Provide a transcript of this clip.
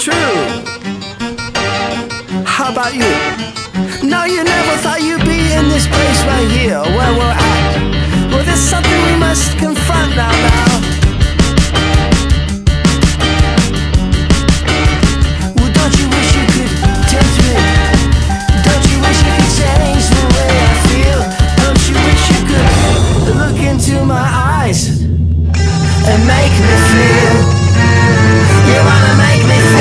true. How about you? No, you never thought you'd be in this place right here, where we're at. Well, there's something we must confront now. Well, don't you wish you could tempt me? Don't you wish you could change the way I feel? Don't you wish you could look into my eyes and make me feel? You wanna make me feel?